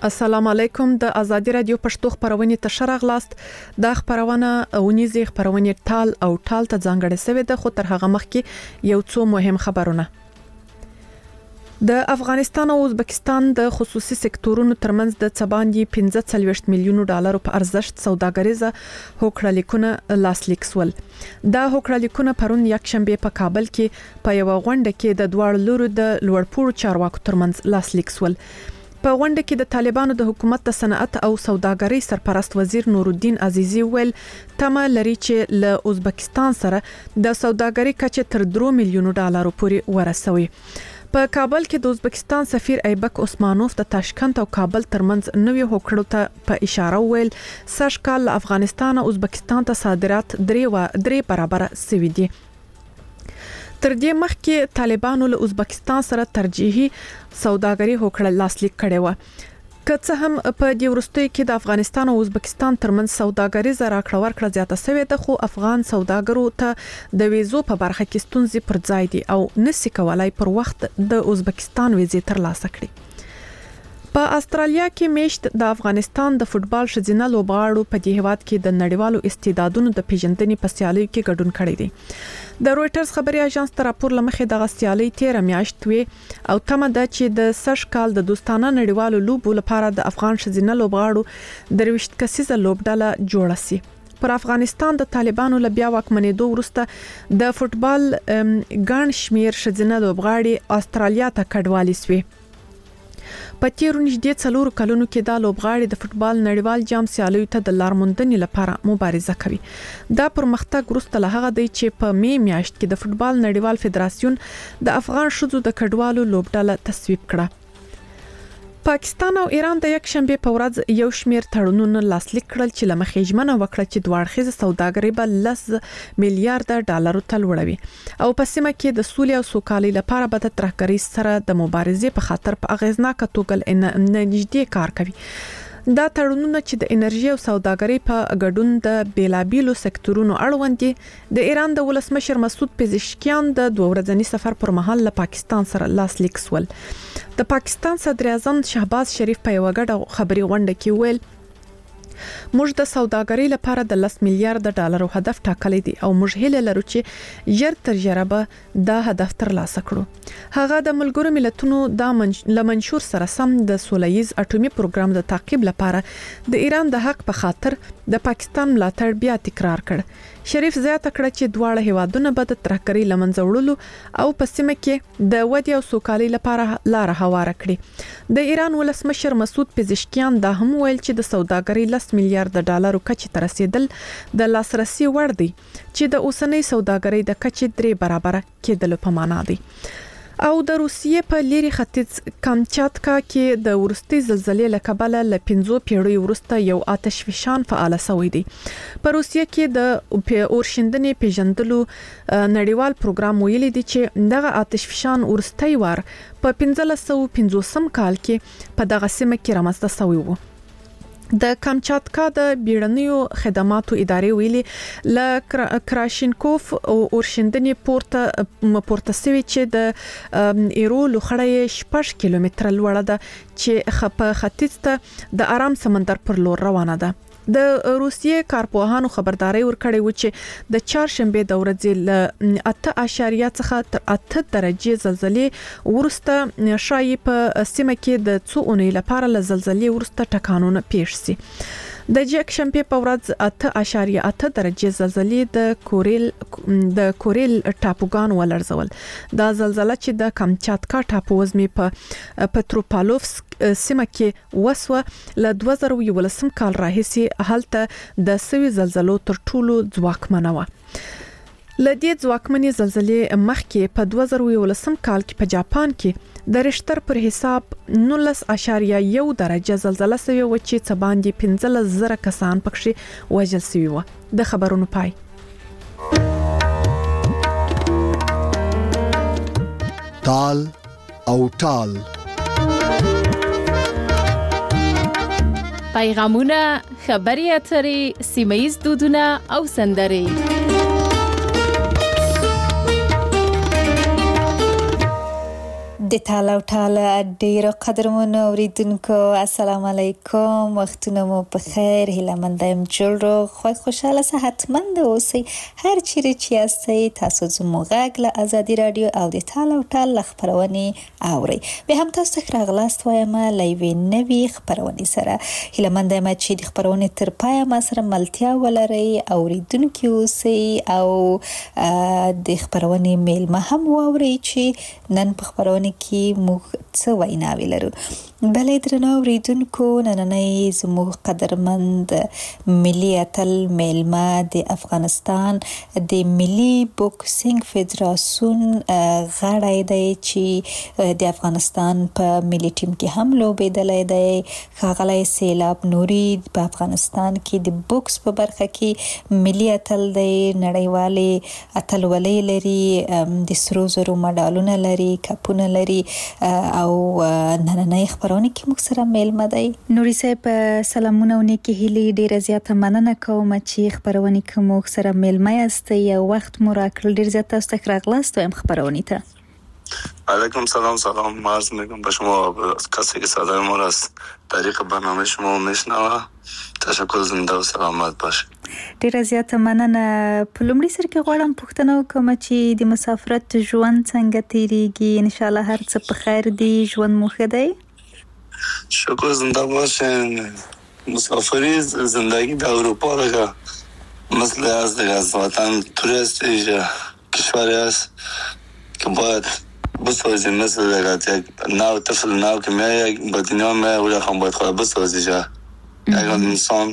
السلام علیکم. د ازادي رادیو پښتو خبرونه تشر غلاست. د خبرونه اونیزه خبرونه ټال او ټال ته ځانګړې سوي ده، خو تر هغه مخکې یو څو مهم خبرونه. د افغانستان او ازبکستان د خصوصي سکتورونو ترمنځ د څباندي 45 میلیون ډالر په ارزښت سوداګریزه هوکړه لیکونه لاسلیک سول. دا هوکړه لیکونه پرون یک شنبه په کابل کې په یو غونډه کې د دوړ لورو د لوړپوړو چارواکو ترمنځ لاسلیک سول. په غونډه کې د طالبانو د حکومت د صنعت او سوداګرۍ سرپرست وزیر نورالدین عزیزی ویل تمه لري چې له ازبکستان سره د سوداګرۍ کچه تر 3 میلیون ډالر پورې ورسوي. په کابل کې د ازبکستان سفیر ایبک عثمانوف د تاشکند او کابل ترمنځ نوې هوکړو ته په اشاره ویل سږ کال افغانستان او ازبکستان ته صادرات 3 برابر سوي دي. تر دې مخکې طالبانو له ازبکستان سره ترجیحي سوداګري هوکړه لاسلیک کړې و. که څه هم په دې وروستیو کې د افغانستان او ازبکستان ترمنځ سوداګریزه راکړه ورکړه زیاته شوې ده، خو افغان سوداګرو ته د ویزو په برخه کې ستونزې پر ځای دي او نشي کولای پر وخت د ازبکستان ویزې ترلاسه کړي. په استرالیا کې میشت د افغانستان د فوتبال شزینه لوبغاړو په دې هیواد کې د نړیوالو استعدادونو د پیژندنې په سیالیو کې ګډون کړی دی. د رويټرز خبري اژانس تر راپور لمخې د سیالي 13 میاشت وي او تمه ده چې د سږ کال د دوستانه نړیوالو لوبو لپاره د افغان شزینه لوبغاړو 23 کسیزه لوبډله جوړه سي. پر افغانستان د طالبانو له بیا واکمنېدو وروسته د فوتبال ګڼ شمیر شزینه لوبغاړي استرالیا ته کډوالي سوي. په تیرو نږدې 4 کلونو کې دا لوبغاړي د فوتبال نړیوال جام سیالیو ته د لارموندنې لپاره مبارزه کوي. دا پرمختګ وروسته له هغه دی چې په می میاشت کې د فوتبال نړیوال فدراسیون د افغان شذو د کډوالو لوبډله تصویب کړه. پاکستان او ایران د یک شنبه په ورځ یو شمیر تړونونه لاسلیک کړل چې لمخې ژمنه وکړه چې دوه اړخیزه سوداګري به 10 میلیارډ ډالر ته لوړوي او په سیمه کې د سولې او سوکالۍ لپاره به د ترهګرۍ سره د مبارزې په خاطر په اغیزناکه توګه نږدې کار کوي. دا تړونونه چې د انرژي او سوداګرۍ په ګډون د بیلابیلو سکتورونو اړوند دي، د ایران د ولسمشر مسعود پزشکیان د 2 ورځنی سفر پر مهال له پاکستان سره لاسلیک سول. د پاکستان صدر اعظم شهباز شریف په یو غټه خبري غونډه کې ویل موږ د سوداګرۍ لپاره د 10 میلیارډ ډالر هدف ټاکلی دی او موږ هیله لرو چې ژر تر ژره به دا هدف ترلاسه کړو. هغه د ملګرو ملتونو د منشور سره سم د سولهییز اټومي پروګرام د تعقیب لپاره د ایران د حق په خاطر د پاکستان ملاتړ بیا تکرار کړ. شریف زیاته کړه چې دواړه هیوادونه به د ترهګرۍ لمنځه وړلو او په سیمه کې د ودې او سوکالۍ لپاره لار هواره کړي. د ایران ولسمشر مسعود پزشکیان دا هم ویل چې د سوداګرۍ 10 میلیارډ ډالر کچې ته رسیدل د لاسرسي وړ دی چې د اوسنۍ سوداګرۍ د کچې 3 برابر کېدل په معنا دی. او د روسیې په لیري ختیځ کامچاتکا کې د ورستي زلزلې له کبله ل 15 پیړیو وروسته یو آتشفشان فعال شوی دی. په روسیې کې د اورشندنې پیژندلو نړیوال پروګرام ویلي دی چې دغه آتشفشان ورستي وار په 1550 کال کې په دغه سیمه کې رامنځته شوی و. د کامچاتکا د بیړنیو خدماتو ادارې ویلي ل کراشینکوف او اورشندنې پورته سوي چې د ایرو لوخړې 6 کیلومتره لوړه ده چې په ختیځ ته د آرام سمندر پر لور روانه ده. د روسیې کارپوهانو خبرداري ورکړې و چې د چهارشنبه د ورځې ل 8.0 څخه تر 8 درجه زلزلې ورسته شایي په سیمه کې د څو اونۍ لپاره ل زلزلې ورسته ټکانونه پیښ شي. د جکشنبه په ورځ 8.8 درجه زلزلې د کوریل ټاپوګان ولړزول. دا زلزلہ چې د کامچاتکا ټاپو وزمي په پتروپالوفسک سیمه کې وسوه ل 2011 کال راهیسي هلته د سوي زلزلو تر ټولو ځواکمنه و. لدې ځواکمنې زلزلې مخکې په 2011 کال کې په جاپان کې د رشتر پر حساب 19.1 درجه زلزلہ سوي و چې څه باندې 15,000 کسان پکې وژل شوي و. د خبرونو پای. تال او ټال پیغامونه، خبري اترې، سیمه‌ییز دودونه او سندرې. د تاله او ټاله ډیرو قدرمنو اوریدونکو السلام علیکم، وختونه مو په خیر، هیله مند یم جوړ خو خوشاله صحتمند اوسئ. هر چیرې چې یاستئ تاسو زموږ غږ له ازادي رادیو او د تاله او ټاله خبرونه اورئ. به هم تاسو ته راغلاست وایم له یوې نوې خبرونه سره. هیله مند یم چې د خبرونه تر پایه ما سره ملتیا ولرئ، اوریدونکو اوسئ او د خبرونه میلمه هم واورئ چې نن په خبرونه کې موږ څه ویناوي لرو. بلې درنو اوریدونکو، نننۍ زموږ قدرمند ملي اتل میلمه د افغانستان د ملي بوکسینګ فدراسیون غړی دی چې د افغانستان په ملي ټیم کې هم لوبېدلی دی. ښاغلی سیلاب نوري په افغانستان کې د بوکس په برخه کې ملي اتل دی، نړیوالې اتلولۍ لري، د سرو زرو مډالونه لري، کپونه لري او نننۍ خبرونه کې موږ سره میلمه دی. نوري صاحب سلامونه او نیکې هیلې، ډیره زیاته مننه کوم چې خبرونه کې موږ سره میلمه یاستئ او وخت مو راکړل. ډیر زیات تاسو ته راغلاست وایم خبرونه ته. علیکم سلام عرض میکنم به شما کسی که صدای ما را از طریق برنامه شما میشنوه. تشکر، زنده و سلامت باشه. ډیره زیاته مننه. په لومړي سر کې غواړم پوښتنه وکړم چې د مسافرت ژوند څنګه تیریږي؟ ان شاء الله هر څه په خیر دی، ژوند مو ښه دی؟ شکر، زنده باشین. مسافری زندگی در اروپا دیگه مثل از دیگه از وطن توریست کشوری است که باید بسازیم، مثل دیگه یک نو طفل نو که میای به دنیا میای و هم باید خود بسازی جا یک انسان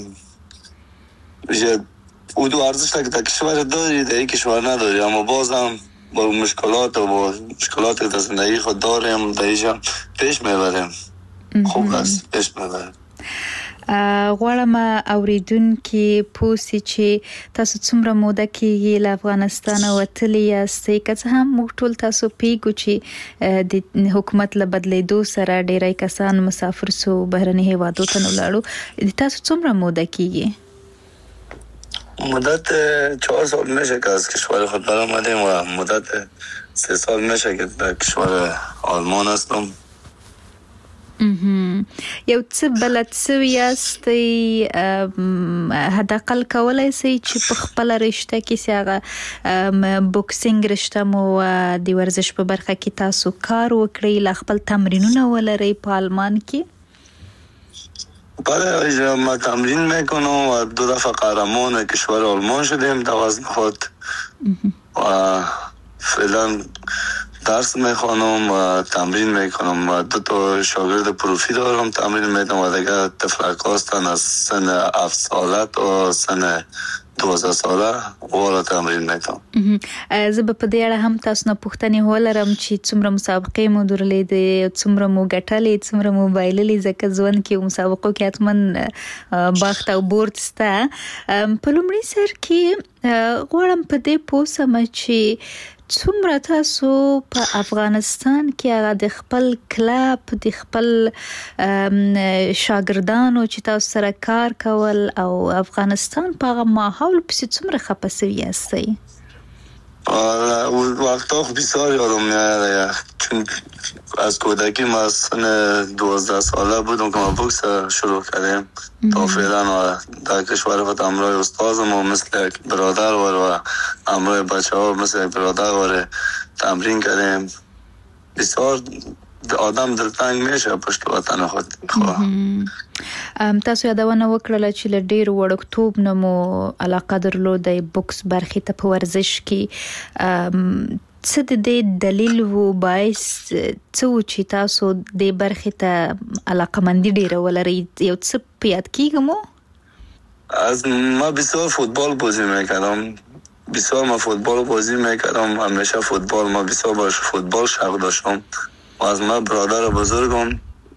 او دو ارزش که در کشور داری در یک کشور نداری، اما بازم با مشکلات و با مشکلات در زندگی خود داریم در اینجا پیش میبریم. خوب است، پیش میبریم. غواړم اوریدونکو پوسی چې تاسو څومره موده کېږي له افغانستان وتلی یاستئ؟ که څه هم موږ ټول تاسو پیګو چې د حکومت له بدلیدو سره ډیری کسان مسافر سو بهرني هیوادو ته ولاړو. تاسو څومره موده کېږي؟ مدت 4 سال میشه که از کشور خود برآمدیم و مدت 3 سال میشه که در کشور آلمان هستم. یو څه بلد سوي یاستئ؟ حداقل کولای شئ چې په خپل رشته کې هغه بوکسینګ رشته مو د ورزش په برخه کې تاسو کار وکړئ، لا خپل تمرینونه ولرئ په آلمان کې؟ بله، ما تمرین میکنم و 2 دفعه قهرمان کشور آلمان شدیم در وزن خود و فعلا درس میخوانم و تمرین میکنم و 2 تا شاگرد پروفی دارم، تمرین میدم و دیگه طفلک هستن از سن 7 ساله تا سن 12 ساله والا تمرین میکنم. زه به په دې اړه هم تاسو نه پوښتنې ولرم چې څومره مسابقې مو درلودې، څومره مو ګټلې، څومره مو بایللې، ځکه ژوند کې مسابقو کې حتمن بخت او بورد شته. په لومړي سر کې غواړم په دې پوه شم چې څومره تاسو په افغانستان کې هغه د خپل کلب، د خپل شاګردانو چې تاسو سره کار کول او افغانستان په هغه ماحول پسې څومره خپه شوي یاستئ؟ وقتا بسیار یادم میاد، چون از کودکی ما سن 12 ساله بودم که ما بوکس شروع کردیم تا فعلا و در کشور خود همراه استادم و مثل یک برادر و همراه بچه ها مثل یک برادر و تمرین کردیم. بسیار آدم دلتنگ میشه پشت وطن خود. تاسو یادونه وکړه چې له ډیر وړکتوب نه مو علاقه درلوده بوکس برخې ته په ورزش کې. څه د دې دلیل وو باعث څه و چې تاسو د برخې ته علاقه‌مندي ډیره ولرئ؟ یو څه په یاد کېږي مو؟ از ما بسیار فوتبال بازی میکردم، بسیار ما فوتبال بازی میکردم، همیشه فوتبال ما بسیار باش فوتبال شوق داشتم و از ما برادر بزرگم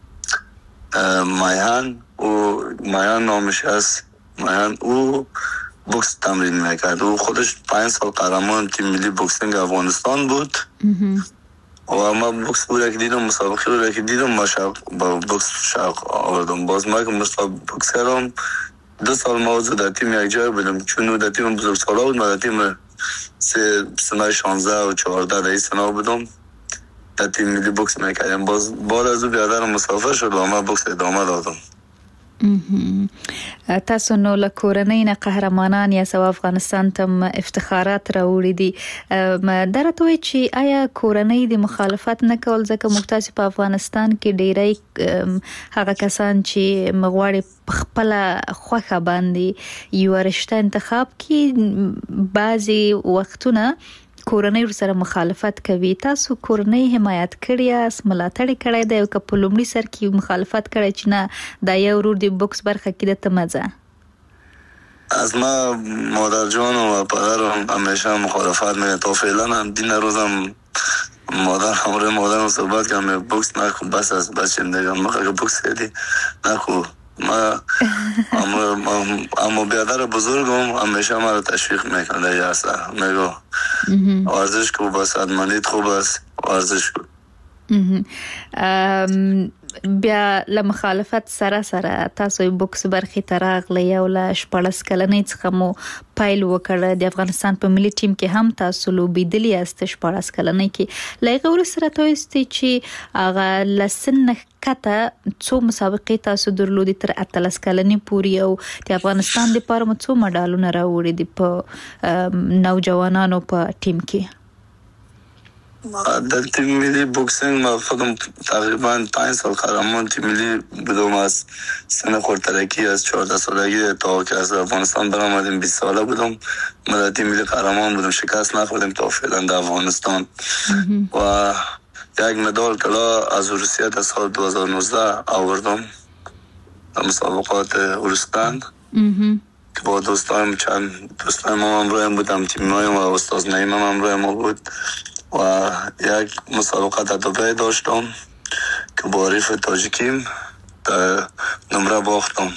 مایهن و مایهن نامش است، مایهن او بوکس تمرین میکرد. او خودش 5 سال قهرمان تیم ملی بوکسینگ افغانستان بود و ما بوکس بود که دیدم، مسابقه بود که دیدم، ما با بوکس شوق آوردم. باز ما که بوکس کردم 2 سال ما در تیم یک جای بودم، چون در تیم بزرگسالا بود، ما در تیم سنای 16 و 14 در این سنا بودم. در تیم ملی بوکس میکردیم. باز بعد از اون برادرم مسافر شد و ما بوکس ادامه دادم. تاسو نو له کورنۍ نه قهرمانان یا سو افغانستان ته افتخارات راوړي دي. درته وایي چې آیا کورنۍ د مخالفت نه کول ځکه مختاسي په افغانستان کې ډیری هغه کسان چې مغواړي خپل خوخه باندې یو رشتہ انتخاب کی بعضي وختونه کورنۍ سره مخالفت کوي. تاسو کورنۍ حمایت کړی اس ملاتړ کړی دی او په لومړي سر کې مخالفت کړی چې نه دا یو ورور دی بوکس برخه کې د تمزه؟ از ما مادر جان و پدرم همیشه مخالفت میکنه. تا فعلا هم دین روزم مادر همراه مادرم صحبت کردم بوکس نکن بس از بچم دیگه ما اگه بوکس کردی نکن. ما اما بیادر بزرگم همیشه ما رو تشویق میکنه یا اصلا میگو ورزش کو بس ادمانیت خوب است ورزش کو. بیا له مخالفت سره تاسو بوکس برخې تراغلی او له 14 کلنۍ څخه مو پایل وکړه. د افغانستان په ملي ټیم کې هم تاسو لوبېدلی است 14 کلنۍ کې. لایغه ور سره تاسو چې هغه لسن کته څو مسابقې تاسو درلودي تر 18 کلنۍ پورې او د افغانستان لپاره مو څو مډالونه راوړي دي په نوجوانانو په ټیم کې؟ در تیم ملی بوکسینگ ما خودم تقریبا 5 سال قهرمان تیم ملی بودم. از سن خردترکی از 14 سالگی تا که از افغانستان برآمدیم 20 ساله بودم. ما در تیم ملی قهرمان بودم، شکست نخوردیم تا فعلا در افغانستان. و یک مدال طلا از روسیه در سال 2019 آوردم در مسابقات روسپند که با دوستایم چند دوستایم ما همراهم بودم، تیمایم و استاد نعیم هم همراه ما بود. و یک مسابقه در دبی داشتم که با حریف تاجیکیم در نمره باختم.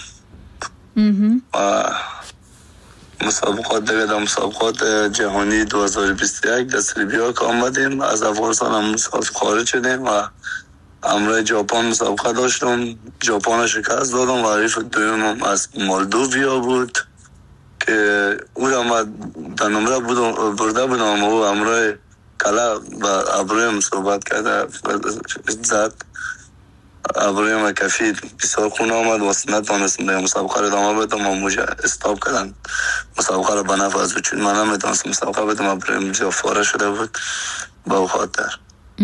و مسابقات دیگه در مسابقات جهانی 2021 در سربیا که آمدیم از افغانستان هم خارج شدیم و همراه ژاپن مسابقه داشتم. ژاپن شکست دادم و حریف دویم از مولدوویا بود که او را در نمره برده بودم و او همراه کلا با ابرویم صحبت کرده زد. ابرویم کفی بسیار خون آمد و نتوانستم دیگه مسابقه رو ادامه بدم و موجه استاپ کردن مسابقه رو به نفع از چون من نمیتونستم مسابقه بدم. ابرویم بسیار فاره شده بود به او خاطر.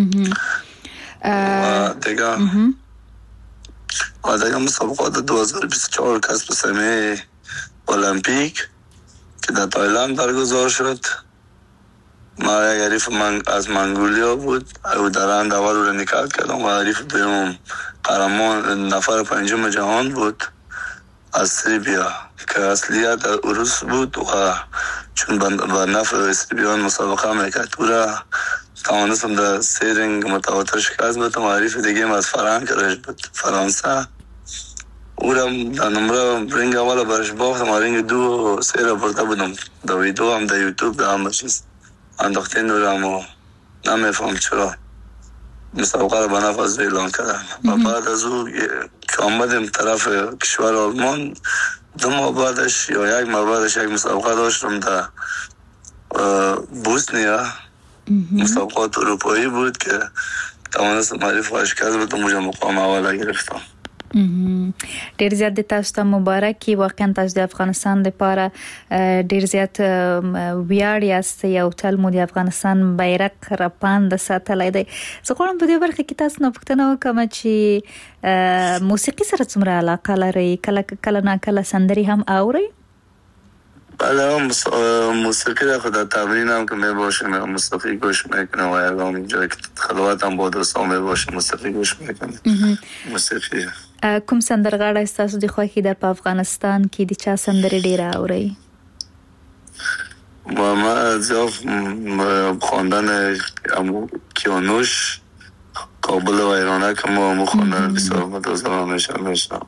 و دیگه مسابقات 2024 کسب سهمیه المپیک که در تایلند برگزار شد. ما یک حریف از منگولیا بود او در راند اول رو نکات کردم و حریف دوم قهرمان نفر پنجم جهان بود از سربیا که اصلیت روس بود و چون با نفع سربیان مسابقه میکرد او را توانستم در 3 رنگ متواتر شکست بدم. و حریف دیگه از فرانسه او را در نمره رنگ اول برش باختم و رنگ 2 و 3 را برده بودم. در ویدیو هم در یوتیوب در هم بشیست انداختین دورم و نمیفهم چرا مسابقه رو به نفع از اعلان کردن. و بعد از او که آمدیم طرف کشور آلمان 2 ماه بعدش یا 1 ماه بعدش یک مسابقه داشتم در بوسنیا. مسابقات اروپایی بود که توانستم حریف و شکست بدم موجه مقام اول گرفتم. ډیر زیات د تاسو ته مبارکي. واقعا تاسو د افغانستان لپاره ډیر زیات ویاړ یاست. یو تل مو د افغانستان بیرغ راپاند ساتلای دی. زه غواړم په دې برخه کې تاسو نه پوښتنه وکړم چې موسیقي سره څومره علاقه لرئ؟ کله نه کله سندري هم اورئ؟ بله موسیقی را خود در تمرین هم که می باشیم موسیقی گوش میکنم و اگه جایی که خلوت هم با دوستان می باشیم موسیقی گوش میکنم. موسیقی کوم سندرغاړی ستاسو د خوښې در په افغانستان کې د چا سندرې ډېره اورئ؟ ما زیاد خواندن کیانوش کابل و ایرانه که ما خواندن بسیار متوازن میشنم.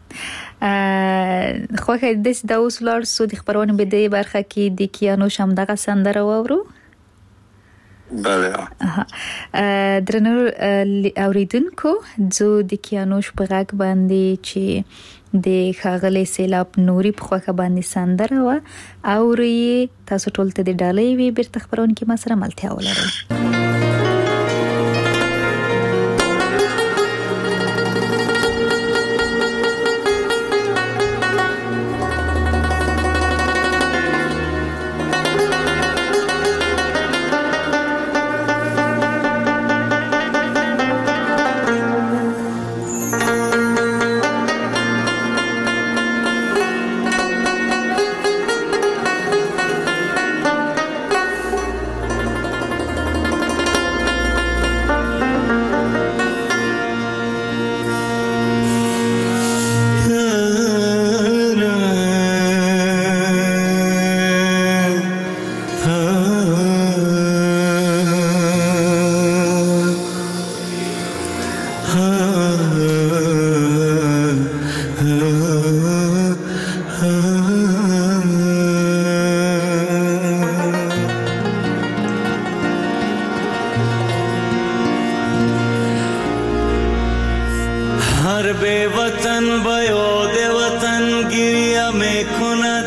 خوښه دې د اوس لار سو د خبرونه به د برخه کې د کیانوش هم دغه سندره واورو. بله. درنو اوریدونکو زه د کیانوش په غږ باندې چې د ښاغلي سیلاب نوري په خوښه باندې سندره و اوري. تاسو ټول ته د ډالۍ وی بیرته خبرونه کې ما سره ملتیا ولرئ. تن به یاد وطن گریه می کند،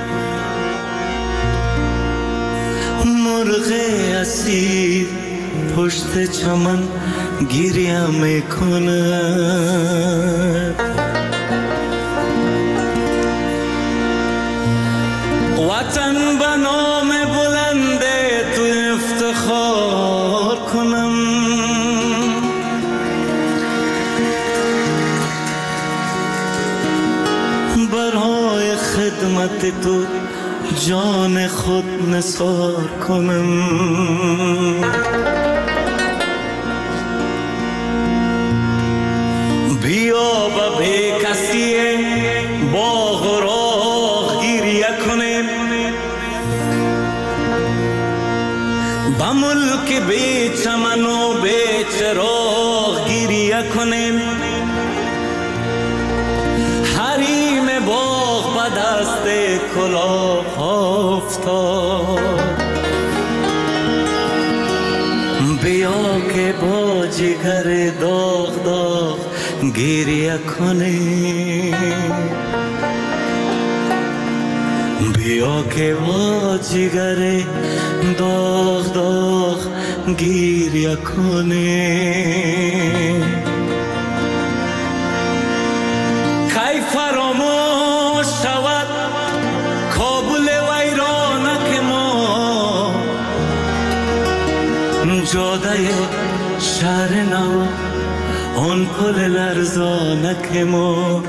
مرغ اسیر پشت چمن گریه می کند. وطن به نام بلند تو افتخار کنم، برای خدمت تو جان خود نثار کنم. بیا به بی کسی باغ و راه گریه کنیم، به ملک بی چمن و بی چراغ گریه کنیم. حریم باغ به دست کلاه افتاد، بیا که با جگر داغ داغ گریه کنیم. بیا که با جگر داغ داغ گریه کنیم. کی فراموش شود کابل ویرانک ما، جاده شهر نو آن پل لرزانک ما.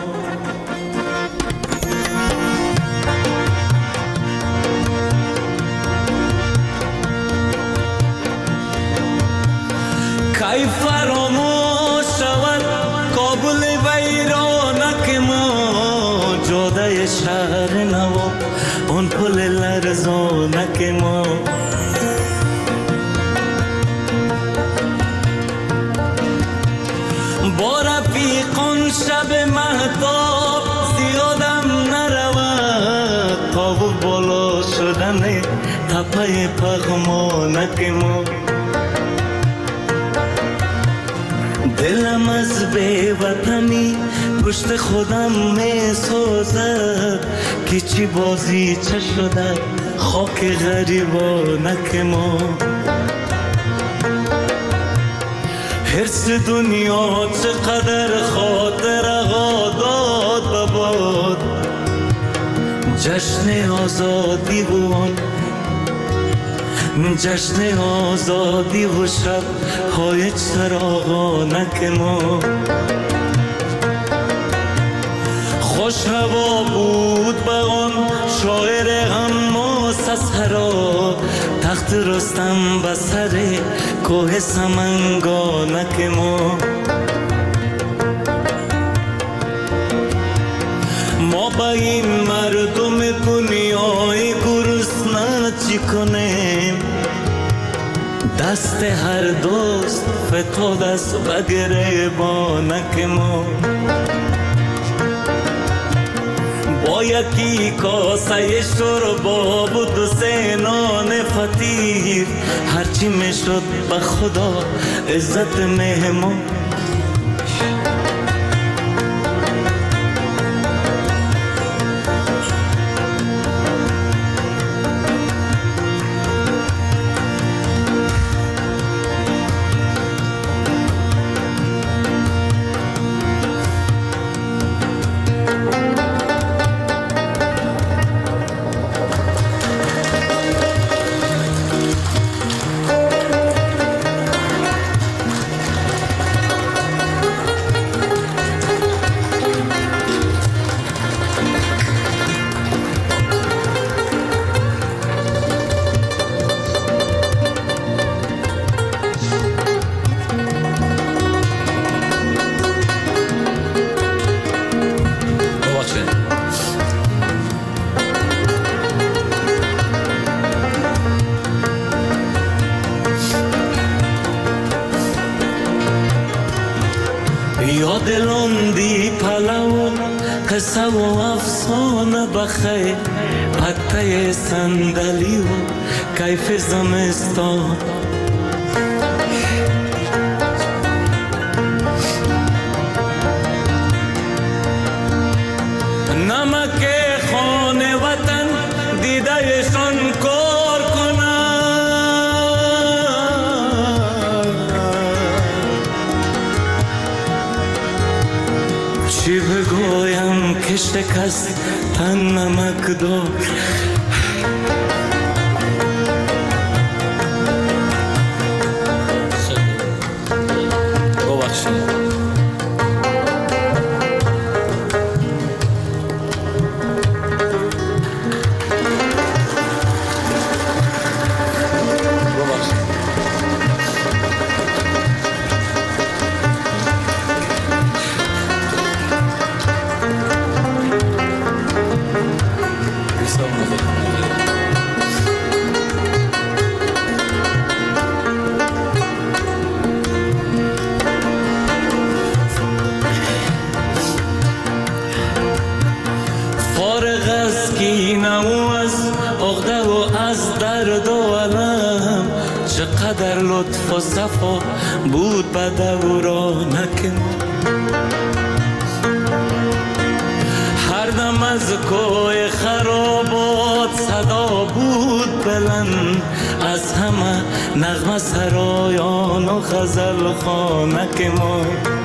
کی فراموش شود کابل ویرانک ما، جاده شهر نو آن پل لرزانک ما. با رفیقان شب مهتاب زیادم نرود، تا و بالا شدن تپه پغمانک ما. دلم از بی وطنی پشت خودم می سوزد، که چی بازی چه شده خاک غریبانک ما. حرص دنیا چقدر خاطر داد بباد، جشن آزادی بون، جشن آزادی و شب های چراغانک ما. خوش هوا بود به آن شاعر غماس از هرا، تخت رستم به سر کوه سمنگانک ما. ما با این مردم دنیای گرسنه چی کنیم؟ دست هر دوست فتاد از به گریبانک ما. با یکی کاسه شوربا بود و سه نان فطیر، هرچی می شد به خدا عزت مهمان. دلوندی پلو قصه و افسانه بخیر، پته صندلی و کیف زمستان. شکست تن نمک دار. چقدر لطف و صفا بود به دورانک هر دم از کوی خرابات صدا بود بلند از همه نغمه سرایان و غزل خانک ما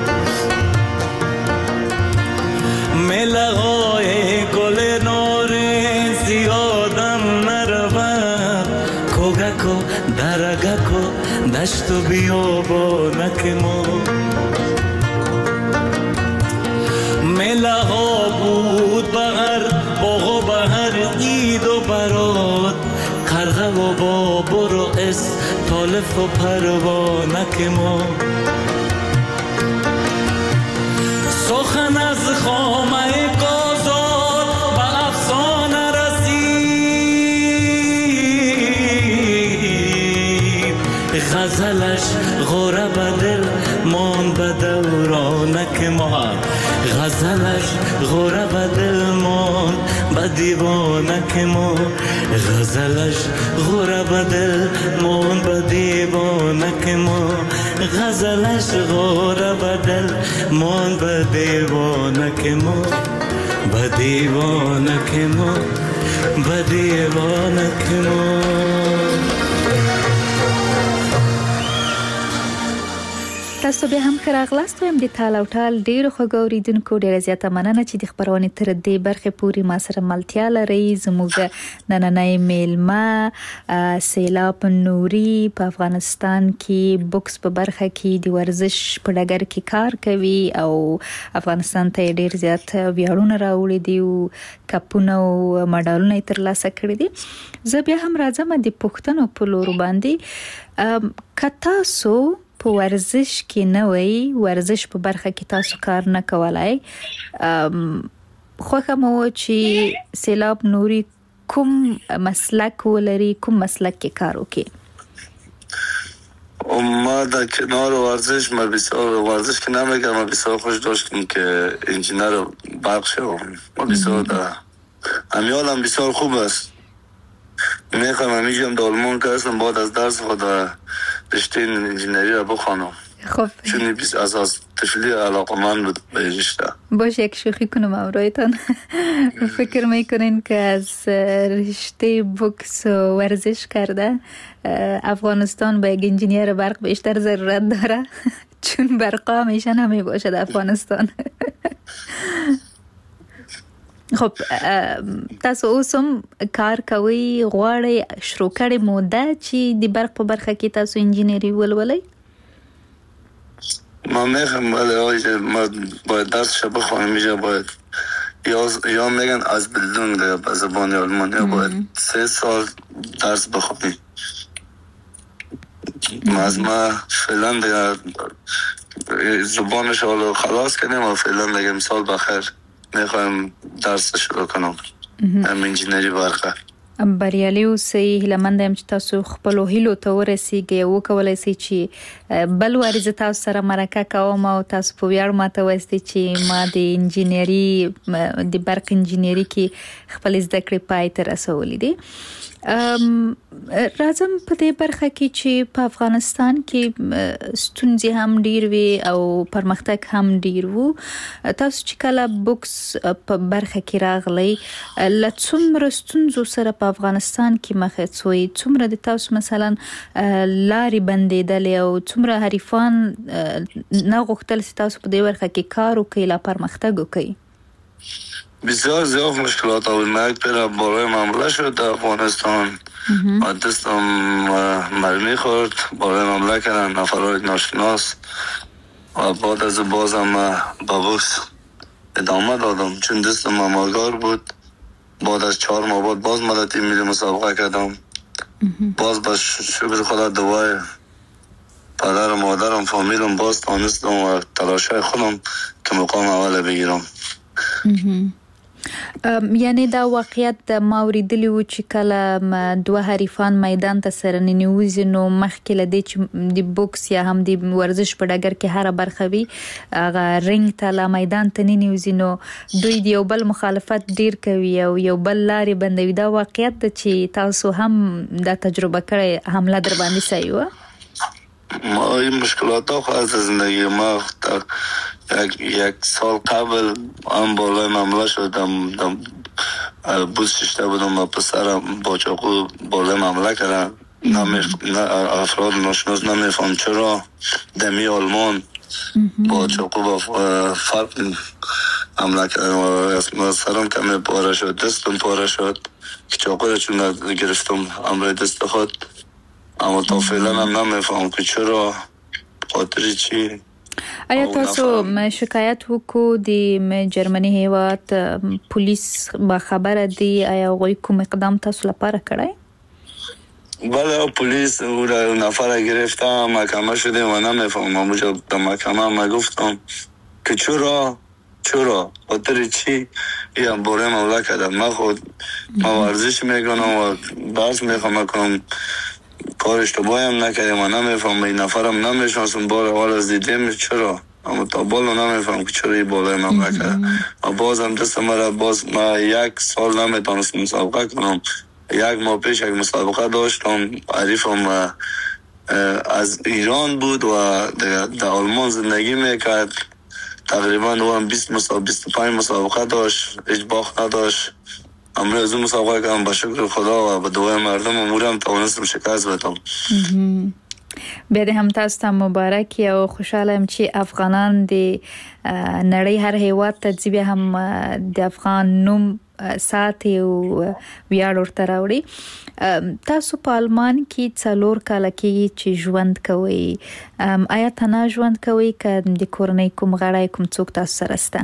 ملغای گل نارنج زیادم نرود کوگکو درگکو دشت و بیابانک ما ملغا بود بغر باغ و بهر عید و برات قرغه و بابر و طالف و پروانک ما سخن از خامه قازاد به افسانه رسید غزلش غوره به دل مان به دورانک ما غزلش غوره به دل مان به دیوانک ما غزلش غوره به دل مان به دیوانک ما غزلش غوره به دل مان به دیوانک ما به دیوانک ما به دیوانک ما تاسو به هم خراغلاست ویم د تال او ټال ډیرو خوګوریدونکو ډیره زیاته مننه چې د خبرونې تر دې برخه پوری ما سره ملتیا لري زموږ نننۍ میلمه سیلاب نوري په افغانستان کې بوکس په برخه کې د ورزش په ډګر کې کار کوي او افغانستان ته ډیر زیات ویاړونه راوړي دي او کپونه او مډالونه ترلاسه کړي دي زه بیا هم راځم د پښتنو په لور باندې کتا سو په ورزش کې نه وي ورزش په برخه کې تاسو کار نه کولای خو کوم چې سیلاب نوري کوم مسلک ولري کوم مسلک کې کار وکي ما در کنار ورزش ما بسیار ورزش که نمیگم ما بسیار خوش داشتیم که انجینر برق شدم ما بسیار امیالم بسیار خوب است میخوام همیشه در آلمان که هستم بعد از درس خود رشته انجینری را بخوانم خب چون از طفلی علاقه‌مند بود به رشته باشه یک شوخی کنم امرایتان فکر میکنین که از رشته بوکس ورزش کرده افغانستان به یک انجینیر برق بیشتر ضرورت داره چون برقا همیشه نمی باشد افغانستان خب تاسو اوسم کار کوي غواړي شروع کړي موده چې د برق په برخه کې تاسو انجینری ولولئ ما میخوام ولی ما باید درسش بخوانم میشه باید یا میگن از بلدون به زبان آلمانی باید 3 سال درس بخونیم ما فعلا دیگه زبانش حالا خلاص کنیم و فعلا دیگه مثال بخیر میخوایم درس شروع کنم انجینری برقه بریالي اوسئ هیله یم چې تاسو خپل هیلو ته ورسیږئ او کولای شئ چې بل ورځ تاسو سره مرکه کوم او تاسو په ویاړ ماته وایي چې ما د انجینری د برق انجینری کې خپل زده کړې پای ته رسولې دي راځم په دې برخه کې چې په افغانستان کې ستونزې هم ډیر وي او پرمختګ هم ډیر وو تاسو چې کله بوکس په برخه کې راغلی لڅومره ستونزو سره په افغانستان کې مخ شوي څومره د تاسو مثلا لارې بندېدلې او څومره حریفان نه غوښتل چې تاسو په دې برخه کې کار وکړئ لا پرمختګ وکړئ بسیار زیاد مشکلات بود. من یک پیر بالای معامله شد در افغانستان و دستم مرمی خورد، بالای معامله کردن نفرهای ناشناس و بعد از بازم با بوکس ادامه دادم چون دستم آماگار بود. بعد از 4 ماه بعد باز مدتی ملی مسابقه کردم. باز با شکر خدا دوای پدر و مادرم فامیلم باز تانستم و تلاشای خودم که مقام اول بگیرم. یعنی دا واقعیت د ما اوریدلی و چې کله دوه حریفان میدان ته سره ننوځي نو مخکې له دې چې د بوکس یا هم د ورزش په ډګر کې هر برخه وي هغه رنګ ته لا میدان ته ننوځي نو دوی د یو بل مخالفت ډیر کوي او یو بل لارې بندوي. دا واقعیت ده چې تاسو هم دا تجربه کړئ، حمله در باندې صحیح وه؟ ما این مشکلات ها خواهد زندگی ما یک سال قبل هم بالای معامله شدم بوز ششته بودم و پسرم با چاقو بالای معامله کردن. افراد ناشناس نمیفهم چرا دمی آلمان با چاقو با فرق حمله کردن و سرم کمی پاره شد، دستم پاره شد که چاقو را چون گرفتم امر دست خود. اما تا فعلا هم نمیفهم که چرا خاطر چی. آیا تاسو شکایت وکړو د جرمني هیواد پولیس با خبره دی؟ آیا غوی کوم اقدام تاسو لپاره کړی؟ بله پلیس او نفر گرفته محکمه شده و نمیفهم. اونجا در محکمه ما گفتم که چرا خاطر چی یا باره مولا کردم. ما ورزش میکنم و بحث میخوام کنم کار اشتباهی هم نکردیم و نمیفهم. این نفرم نمیشناسم، بار اول از دیدیم چرا، اما تا بالا نمیفهم که چرا این بالای من نکرده. و بازم دست مرا باز ما 1 سال نمیتونستم مسابقه کنم. 1 ماه پیش یک مسابقه داشتم، حریفم از ایران بود و در آلمان زندگی میکرد. تقریبا او هم 25 مسابقه داشت، هیچ باخت نداشت. امروز اون مسابقه کردم با شکر خدا و با دعای مردم امورم توانستم شکست بدم. بیا هم تاسو ته مبارک او خوشاله چې افغانان د نړۍ هر هیواد ته ځي هم د افغان نوم ساتي او ویاړ ورته راوړي. تاسو په آلمان کې 4 کال کې چې ژوند کوئ، آیا تنها ژوند کوئ که د کورنۍ کوم غړی کوم څوک تاسو سره شته؟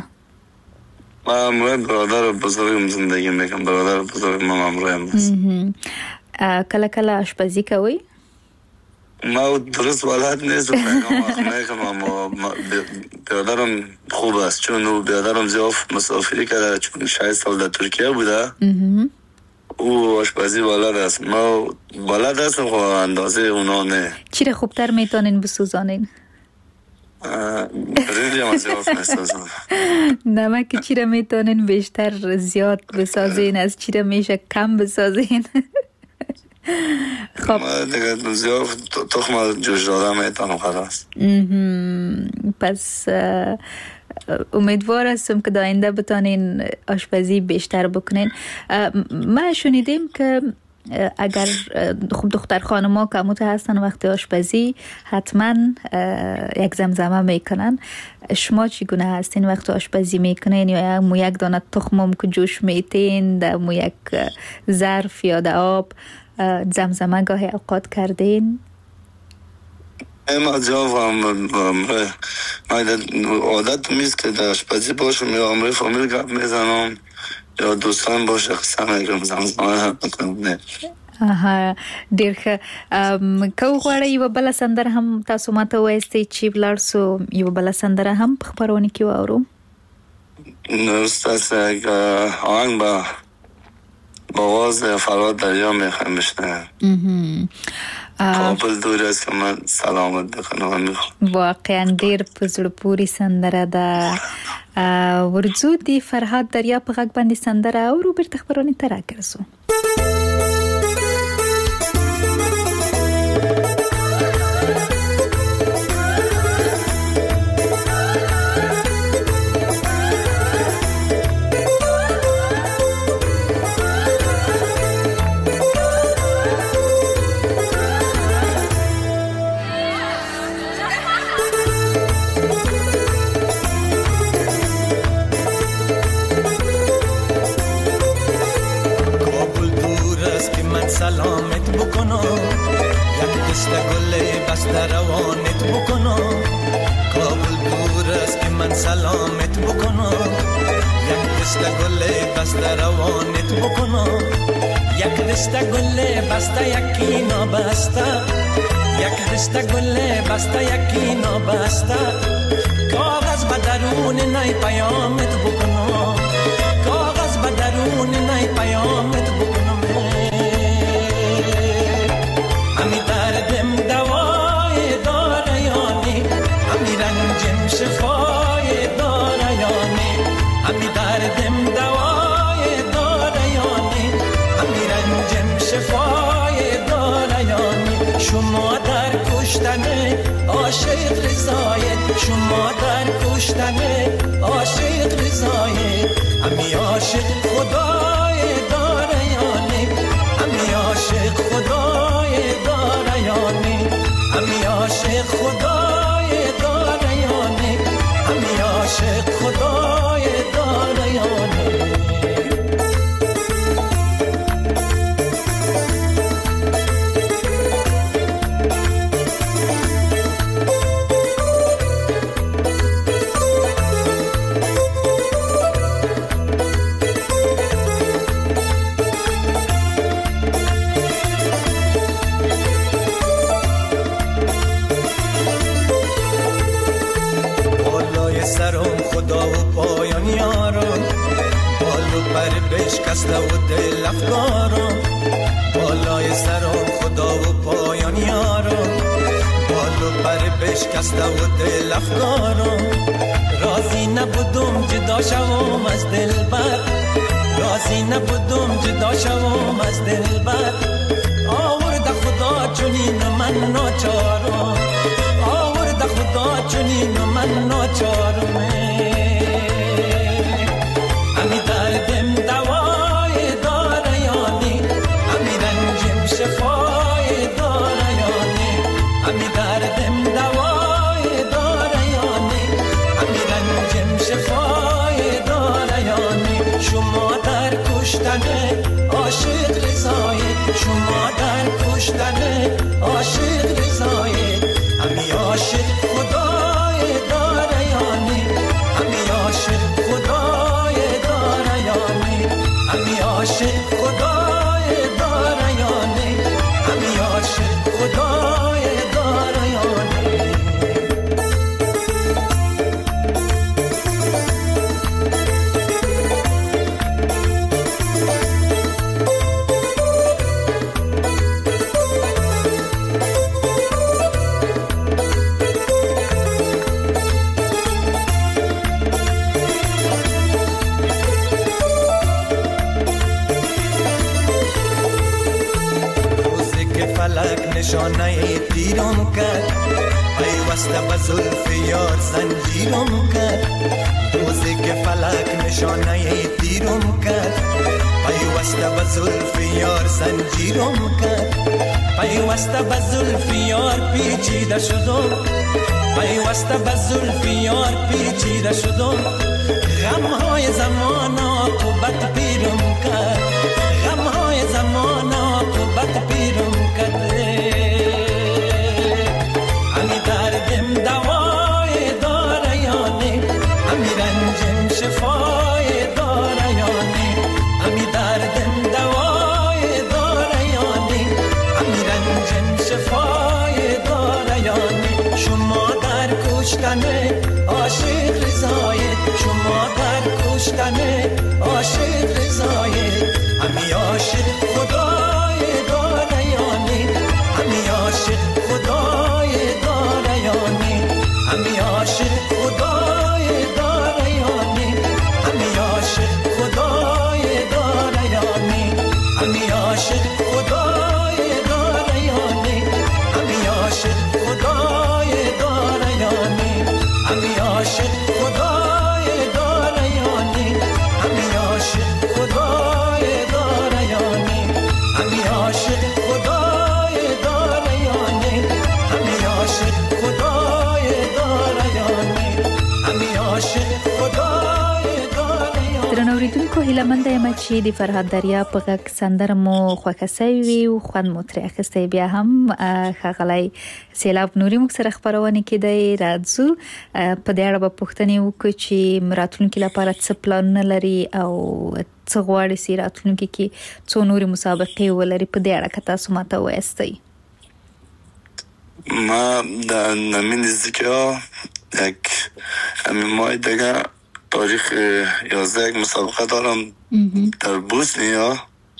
من برادر بزرگم زندگی میکنم. برادر بزرگم همراهم است. کله آشپزی کوي؟ ما درست بلد نیستم میکنم اما برادرم خوب است چون برادرم زیاد مسافری کرده، چون 6 سال در ترکیه بوده. او آشپزی بلد است. ما بلد هستم خب اندازه اونا نه. چی را خوبتر میتونین بسوزانین؟ برنج هم زیاد میسازم. نمک چی را میتونین بیشتر زیاد بسازین، از چی را میشه کم بسازین؟ خب ما دیگه زیاد تخم جوش داده میتونم خلاص. پس امیدوار هستم که آینده بتانین آشپزی بیشتر بکنین. ما شنیدیم که اگر خوب دختر خانما که مت هستن وقتی آشپزی حتما یک زمزمه میکنن. شما چگونه هستین وقتی آشپزی میکنین؟ یا مو یک دانه تخمم که جوش میتین در مو یک ظرف یا در آب زمزمه گاهی اوقات کردین؟ ما جواب عادت میست که در آشپزی باشم یا امروی فامیل گپ میزنم یا دوستان باشه قصه میگم زمزمه میکنم. نه ډیر ښه. که غواړئ یوه بله سندره هم تاسو ماته ووایاستئ چې ولاړ سو، یوه بله سندره هم په خپرونه کې واورو. ستاسو یک آهنگ با آواز فرهاد دریا میخوایم بشنویم. کابل دور است که من سلامت بکنم میخوام. واقعا ډیر په زړه پورې سندره ده. ورځو د فرهاد دریا په غږ باندې سندره اورو، بیرته خپرونې ته راګرځو. یک دست گل بسته روانت بکنم، کابل دور است که من سلامت بکنم. یک دست گل بسته روانت بکنم، یک دست گل بسته یکی نابسته، یک دست گل بسته یکی نابسته. کاغذ به درون نای پیامت بکنم، کاغذ به درون نای پیامت بکنم. همی دردم دوای داره یانی، همی رنجم شفای داره یانی، همی دردم دوای داره یانی، همی رنجم شفای داره یانی. شما در کشتن عاشق رضایت، شما در کشتن عاشق رضایت. همی عاشق خدای داره یانی، همی عاشق خدای داره یانی، همی عاشق خدای داره یانی، همی عاشق خدای داره یانی. خدا و پایان یارم، بالو پر بشکسته و دل افکارم. بالای سرم خدا و پایان یارم، بالو پر بشکسته و دل افکارم. راضی نبودم جدا شوم از دلبر، راضی نبودم جدا شوم از دلبر. آورد خدا چنین من ناچارم، آورد خدا چنین من ناچارم. همی دردم دوای داره یانی، همی رنجم شفای داره یانی، همی دردم دوای داره یانی، همی رنجم شفای داره یانی. شما در کشتن عاشق رضایت، شما در کشتن عاشق رضایت. همی عاشق خدای داره یانی، همی عاشق خدای داره یانی، همی عاشق خدای داره یانی، همی عاشق خدای داره یانی. نشانه تیرم کرد، پیوسته به زلف یار زنجیرم کرد. روزی که فلک نشانه تیرم کرد، پیوسته به زلف یار زنجیرم کرد. پیوسته به زلف یار پیچیده شدم، پیوسته به زلف یار پیچیده شدم. غمهای زمان عاقبت پیرم کرد، غمهای زمان عاقبت پیرم کرد. همی دردم دوای داره یانی، همی رنجم شفای داره یانی، همی دردم دوای داره یانی، همی رنجم شفای داره یانی. شما در کشتن عاشق رضایت، شما در کشتن عاشق رضایت. همی عاشق خدای داره یانی، همی عاشق خدای داره یانی، همی عاشق خدای داره یانی، همی عاشق خدای داره یانی، همی عاشق خدای داره یانی، همی عاشق خدای داره یانی، همی هیله منده یم چې د فرهاد دریا په غږ سندره مو خوښه شوې وي او خوند مو ترې اخیستی. بیا هم ښاغلی سیلاب نوري موږ سره خپرونه کې دی. راځو په دې اړه به پوښتنې وکړو چې راتلونکي لپاره څه پلانونه لري او څه غواړي چې راتلونکي کې څو نورې مسابقې ولري. په دې اړه که تاسو ماته ووایاستئ. ما در نمین نزدیکی یک همین ماه دیگه تاریخ 11 یک مسابقه دارم در بوسنیا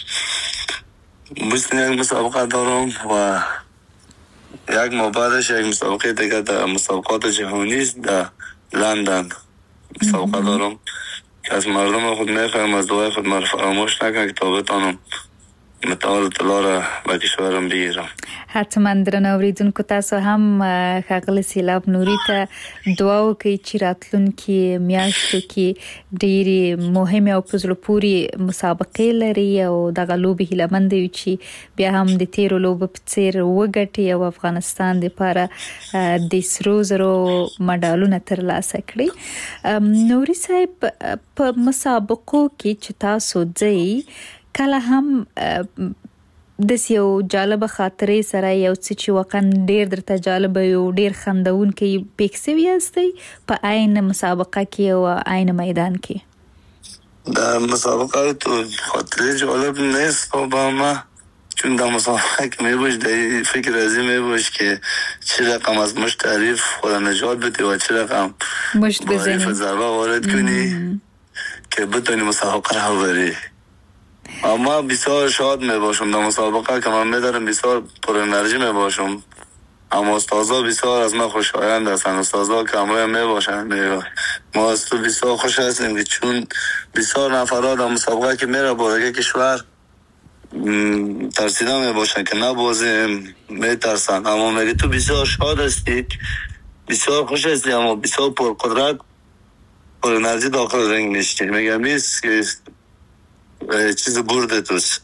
یک مسابقه دارم و یک ماه بعدش یک مسابقه دیگه در مسابقات جهانی در لندن مسابقه دارم که از مردم خود میخوایم از دعای خود مرا فراموش نکنم که تا بتانم متعال طلا را به کشورم بگیرم. حتما درنو اوریدونکو تاسو هم ښاغلی سیلاب نوري ته دعا وکړئ چې راتلونکي میاشتو کې ډېرې مهمې او په زړه پورې مسابقې لري او دغه لوبې هیلهمند یو چې بیا هم د تیرو لوبو په څېر وګټي او افغانستان دپاره د سرو زرو مډالونه ترلاسه کړي. نوري صاحب په مسابقو کې چې تاسو ځئ کله هم د یو جالب خاطرې سره یو څه چې واقعا ډیر درته جالب یو ډیر خندونکي پیښ شوی یاستئ په عین مسابقه کې او عین میدان کې؟ در مسابقه تو خاطره جالب نیست با ما، چون در مسابقه که میباش در فکر ازی میباش که چه رقم از مشت تعریف خدا نجات بدی و چه رقم مشت بزنی ضربه وارد کنی که بتونی مسابقه رو بری. اما بسیار شاد میباشم در مسابقه که من میدارم، بسیار پر انرژی میباشم. اما استازا بسیار از من خوشایند هستند، استازا که همراه میباشند. ما از تو بسیار خوش هستیم که چون بسیار نفرات در مسابقه که میره بارگه کشور ترسیده میباشند که نبازیم، میترسند. اما میگه تو بسیار شاد هستی، بسیار خوش هستی، اما بسیار پر قدرت پر انرژی داخل رنگ نشتی. میگم نیست که چیز برده توست.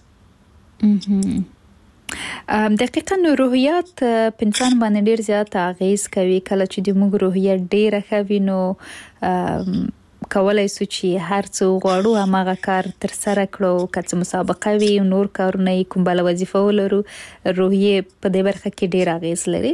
دقیقاً روحیات په انسان باندې ډیر زیات اغیز کوي. کله چې د موږ روحیه ډیره ښه وي نو کولای شو چې هر څه غواړو هماغه کار تر سره کړو. که څه مسابقه وي نور کارونه کوم بله وظیفه ولرو، روحیه په دې برخه کې ډیر اغیز لري.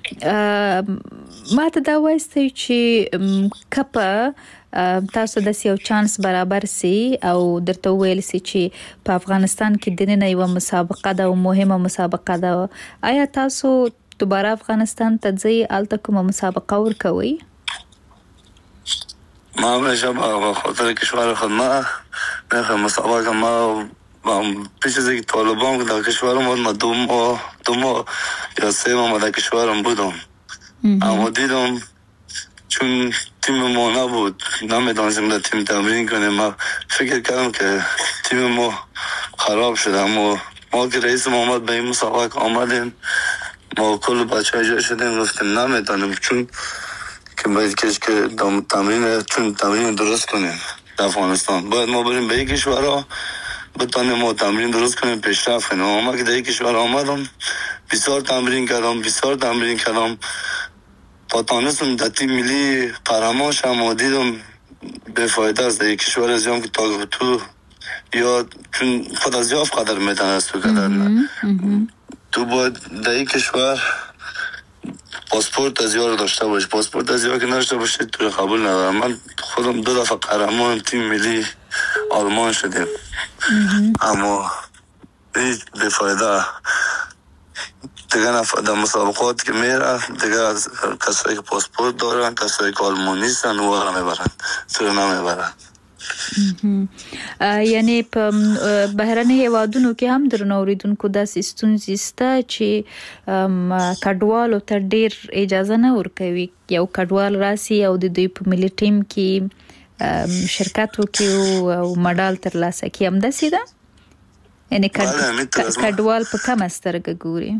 ما ته دا وایستئ چې که تاسو داسې یو چانس برابر سي او درته وویل سي چې په افغانستان کې دننه یوه مسابقه ده او مهمه مسابقه ده، آیا تاسو دوباره افغانستان ته ځئ، هلته کومه مسابقه ورکوئ؟ ما همیشه به خاطر کشور خود ما میخوایم مسابقه. ما پیش از اینکه طالبان که در کشورم بود، ما دو ماه یا 3 ماه در کشورم بودم. اما دیدم چون تیم ما نبود، نمیدانستیم در تیم تمرین کنیم. ما فکر کردم که تیم ما خراب شده. اما ما که رئیس محمد به این مسابقه آمدیم، ما کل بچه ها جای شدیم، گفتیم نمیدانیم چون که باید که تمرین درست کنیم در افغانستان. باید ما بریم به این کشورها بتانیم ما تمرین درست کنیم، پیشرفت کنیم. ما که در این کشور آمدم بسیار تمرین کردم تا تانستم در تیم ملی قهرمان شدم و دیدم بفایده است. در یک کشور از که تا تو یا چون خود از یافت قدر میتونست تو قدر نه. تو باید در یک کشور پاسپورت از یار داشته باش. پاسپورت از یار که نداشته باشه تو قبول ندارم. من خودم 2 دفعه قهرمان تیم ملی آلمان شدیم، اما هیچ بفایده. دیگه در مسابقات که میره دیگه کسایی که پاسپورت دارن، کسایی که آلمانی هستن و میبرن، تو نمیبرن. یعنی په بهرني هیوادونو کې هم درنو اوریدونکو داسې ستونزې شته چې کډوالو ته ډیر اجازه نه ورکوي. یو کډوال راسي او د دوی په ملي ټیم کې شرکت وکړي او مډال ترلاسه کړي، همداسې ده؟ یعنی کډوال په کومه سترګه ګوري؟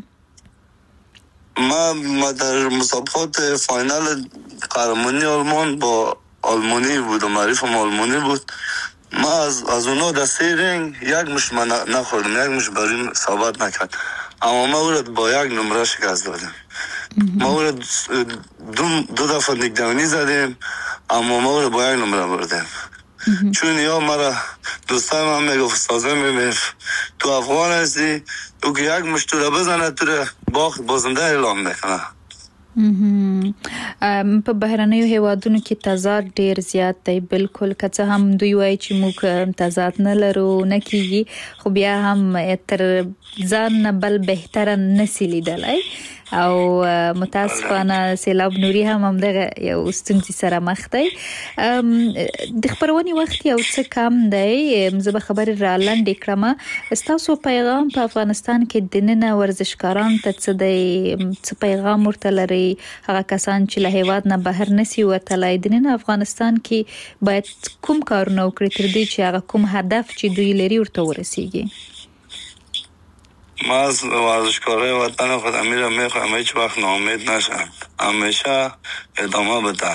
ما در مسابقات فاینال قهرمانی آلمان با آلمانی بود و معرفم آلمانی بود. ما از اونا در 3 رنگ یک مش من نخوردم، یک مش بریم ثابت نکرد، اما ما او را با 1 نمره شکست دادیم. ما او را 2 دفعه نگدانی زدیم، اما ما او را با 1 نمره بردیم. چون یا مرا دوستای من میگفت سازه میگفت تو افغان هستی او که یک مشتوره بزنه تو را بازنده اعلام میکنه. په بهرنیو هیوادونو کې تضاد ډیر زیات دی. بالکل که څه هم دوی وایي چې موږ تضاد نه لرو نه کیږي، خو بیا هم تر ځان نه بل بهتره نسی لیدلی او متاسفانه سیلاب نوري هم همدغه یو ستونزې سره مخ دی. د خبرونې وخت یو څه کم دی، زه به خبرې را لنډې کړم. ستاسو پیغام په افغانستان کې د ننه ورزشکاران ته څه دی؟ څه پیغام ورته لري؟ هغه کسان چې له هیواد نه بهر نسی وتلی د ننه افغانستان کې باید کوم کارونه وکړي تر دې چې هغه کوم هدف چې دوی لري ورته ورسیږي؟ ما از ورزشکارای وطن خودم میخوام هیچ وقت ناامید نشن، همیشه ادامه بدن.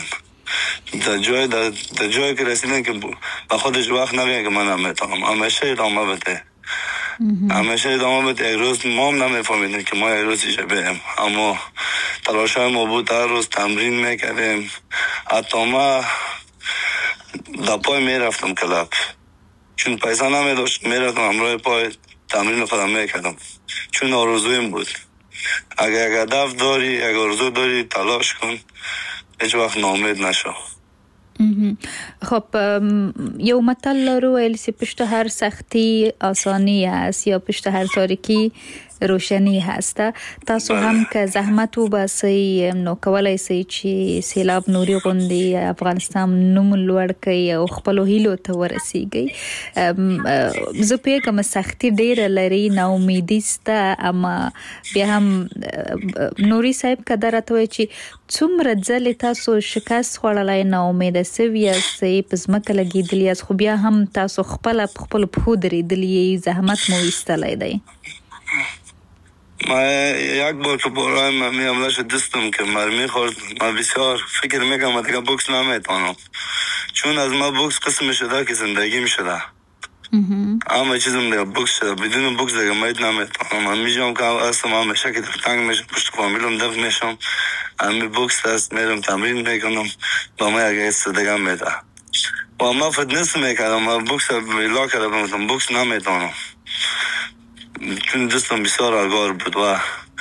در جایی که رسیدن که با خودش وقت نگه که من نمیتونم، همیشه ادامه بده. همیشه ادامه بده. یک روز ما هم نمیفهمیدیم که ما یک روز ایشه بریم، اما تلاشای ما بود هر روز تمرین میکردیم. حتی ما در پای میرفتم کلاب چون پیسه نمیداشت، میرفتم همراه پای تمرین خودم میکردم چون آرزویم بود. اگر یک هدف داری، یک آرزو داری، تلاش کن، هیچ وقت ناامید نشو. خب یو متل لرو ویل چې پشت هر سختی آسانی هست یا پشت هر تاریکی روشنی هست. تاسو هم که زحمت وباسئ نو کولای شئ چې سیلاب نوري غوندي افغانستان نوم لوړ کړئ او خپل هیلو ته ورسیږئ. زه پیګم سختی ډیره لري، نا امیدي سته، اما بیا هم نوري صاحب کدر ته وایي چې څومره ځلې تاسو شکست خوړلای، نا امیده سوي یاستئ، په ځمکه لګېدلي یاست، خو بیا هم تاسو خپل پښو درېدلي، زحمت مو ایستلی دی. ما یک بار که برای من حمله شد دستم که مرمی خورد، من بسیار فکر میکنم دیگه بوکس نمیتونم، چون از ما بوکس قسم شده که زندگی میشده. اما چیزم دیگه بوکس شده، بدون بوکس دیگه مید نمیتونم. من میجام که اصلا من همیشه که تنگ میشم، پشت فامیلم دفت میشم، اما بوکس هست میرم تمرین میکنم، با ما یک ایست دیگه میده. و ما فتنس میکردم، من بوکس بیلا کردم، بوکس نمیتونم چون دستم بسیار آگار بود. و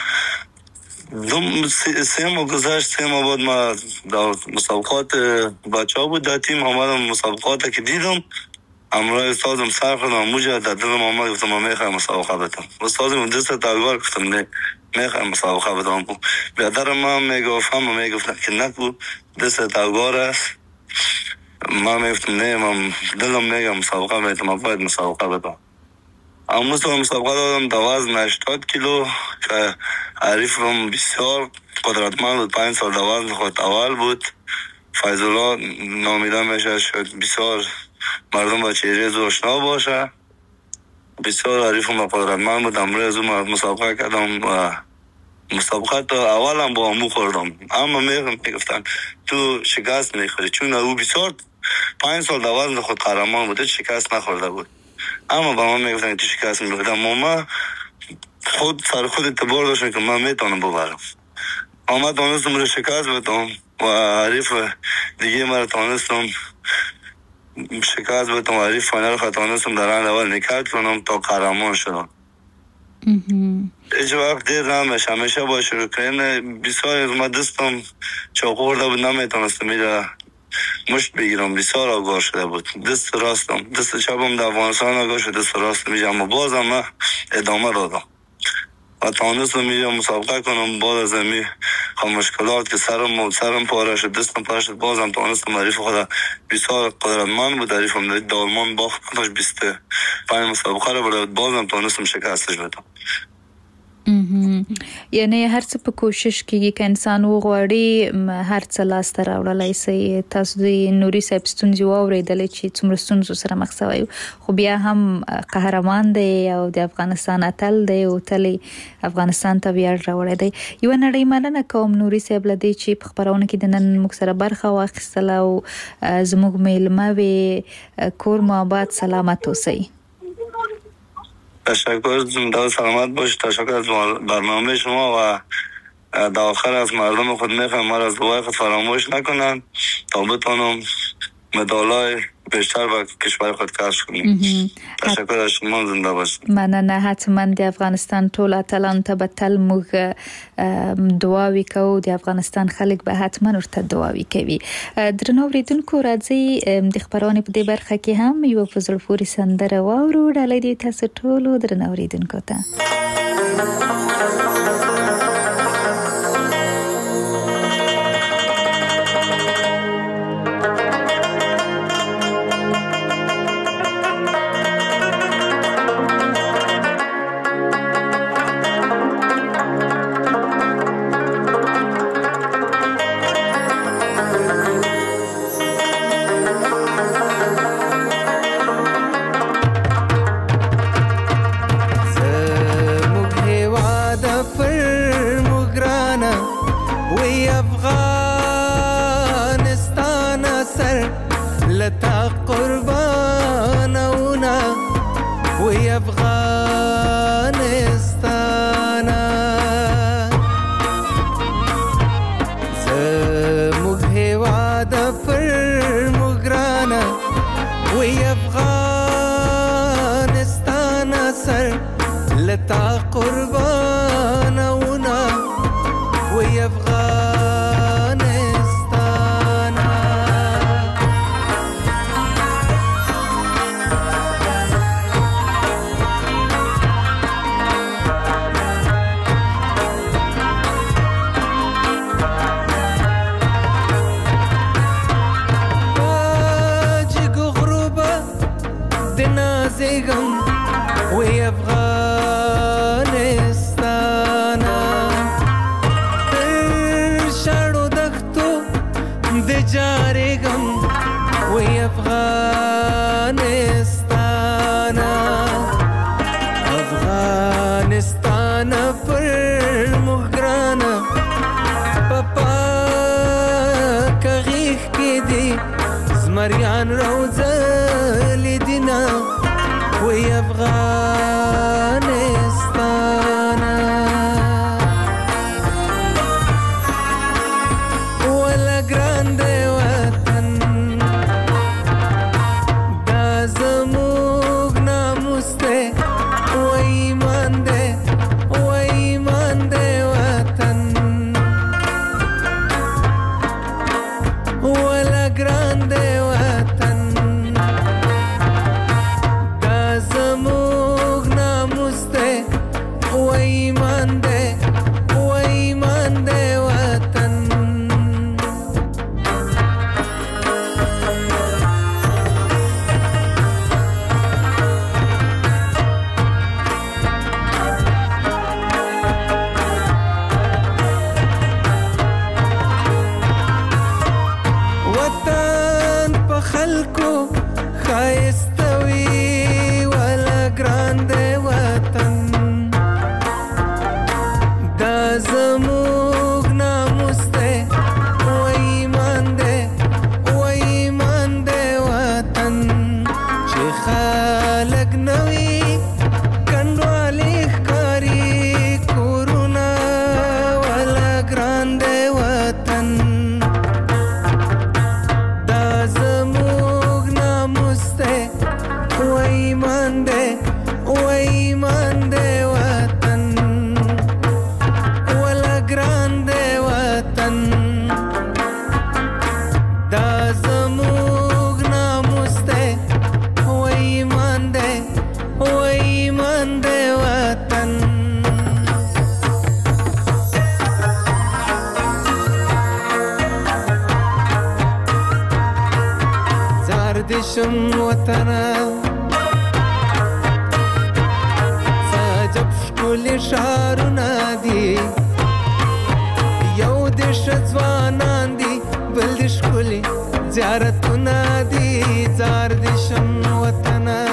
سه ماه گذشت، 3 ماه بعد ما در مسابقات بچه ها بود در تیم آمدم، مسابقات که دیدم همراه استادم سر خودم موجه در دلم آمد، گفتم من میخوایم مسابقه بدم. استادم دست آگار گفتم نه میخوایم مسابقه بدم. بیادر من میگفت، همه میگفتن که نکو دست آگار است. من میگفتم نه، من دلم میگم مسابقه میتونم، من باید مسابقه بدم. اما مسابقه دادم در وزن 80 کیلو که حریفم بسیار قدرتمند بود، 5 سال در وزن خود اول بود. فیض‌الله نامیده میشه، شد بسیار مردم با چهره زو آشنا باشه. بسیار حریفم قدرتمند بود. امروز من مسابقه کردم و مسابقه تا اولم با امو خوردم، اما میگفتن تو شکست میخوری، چون او بسیار 5 سال در وزن خود قهرمان بود، شکست نخورده بود. اما با من میگفتن تو شکست میخوردم، اما خود سر خود اعتبار داشتم که من میتونم ببرم. اما تانستم رو شکست بدم و حریف دیگه مرا تانستم شکست بدم و حریف فاینال خود تانستم در راند اول نکات کنم تا قهرمان شدم. هیچ وقت دیر نمیشه، همیشه با شروع کردن. بسیار از ما دستم چاقو خورده بود، نمیتونستم میره مشت بگیرم، بسیار آگاه شده بود. دست راستم، دست چپم در افغانستان آگاه شده، دست راستم میجم، اما بازم من ادامه دادم و تانستم میجم مسابقه کنم. باز از امی مشکلات که سرم پاره شد، دستم پاره شد، بازم تانستم. حریف خدا بسیار قدرتمند بود، حریفم دالمان باخت 25 مسابقه رو برد، بازم تانستم شکستش بدم. یعنی هر څه په کوشش کېږي که انسان وغواړي هر څه لاسته راوړلی سي. تاسو د نوري صاحب ستونزې واورېدلې چې څومره ستونزو سره مخ سوی، خو بیا هم قهرمان دی او د افغانستان اتل دی او تل افغانستان ته ویاړ راوړی دی. یوه نړۍ مننه کوم نوري صاحب له دې چې په خپرونه کې د نن موږ سره برخه واخیستله او زموږ میلمه وې. کور مو آباد، سلامت اوسئ. تشکر، زنده سلامت باش. تشکر از برنامه شما و در آخر از مردم خود میخوام ما را از دعای خود فراموش نکنند تا بتانم مدالای بیشتر با کشور خود کار کنیم. تشکر از شما، زنده باشید. مننه. حتما د افغانستان ټول اتلان ته به تل موږ دعاوې کوو، د افغانستان خلک به حتما ورته دعاوې کوي. درنو اوریدونکو، راځي د خبرونې په دې برخه کې هم یو په زړه پورې سندره واورو. ډالۍ دی تاسو ټولو درنو اوریدونکو ته. دشم وطنه ساجب شکل شارونه دی یو دش ځوانان دی بل د شکل زیارتونه دی زار دشم وطنه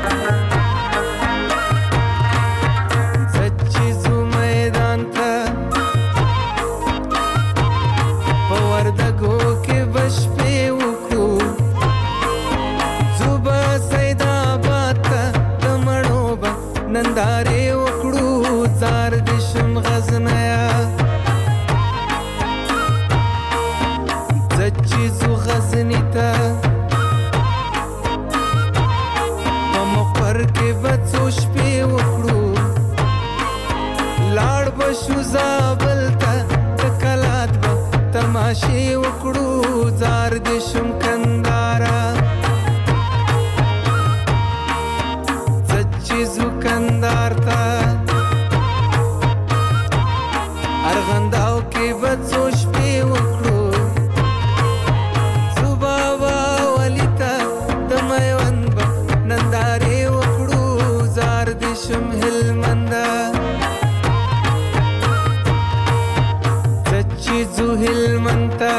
سچی زو میدان ته په وردګو کې بشپې وکړو ننداره وکړو زار دشم غزنیا زچې زو غزنی ته تماشې وکړو زار دې شم کندارا زچې زو کندار ته ارغنداو کې بڅو شپې وکړو زوبابا ولیتا د میوند نندارې وکړو زار دې شم هلمندا زو هلمنتا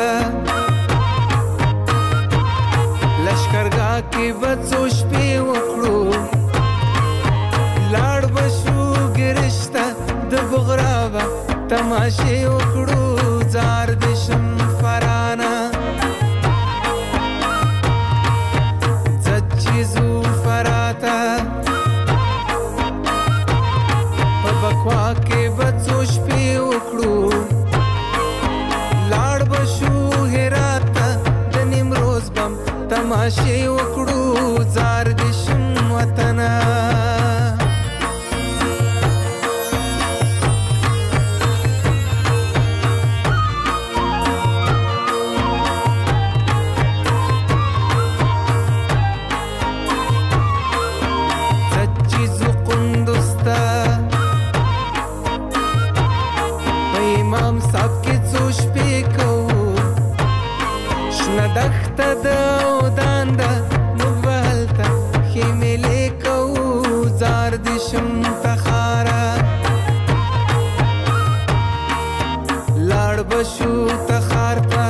لشکرګاه کې بڅو شپې وکړو لاړ بشو ګرشته د بغرابه تماشې وکړو زار دې شم فرانا زچې زو فراتا په بکوا کې بڅو شپې وکړو تماشې وکړو زار دې شم وطنا سچې زو قندوز ته په امام صاحب کې څو شپې کوو شنه دښته ده تخارا لاړ بشو تخارتا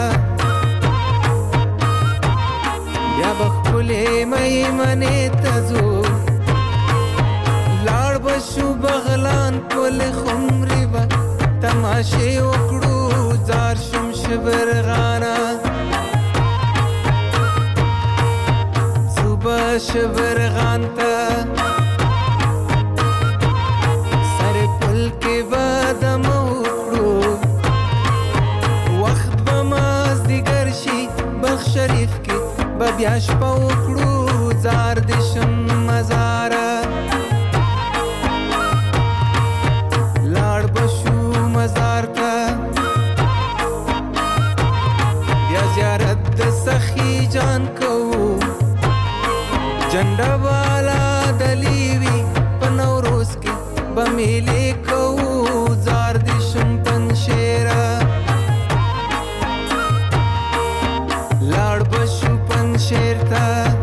بیا بخپلې میمنې تزو لاړ بشو بغلان کل خمرې با تماشې وکړو زار شم شبرغانا صوبه شبرغان ته شریف کې بیا شپه وکړو زار دې شم مزاره لاړ بشو مزار ته بیا زیارت د سخي جان کوو جنډه والا دلیوي په نوروز کې بمیلې کوو زار دې شم پنشیره شیرتا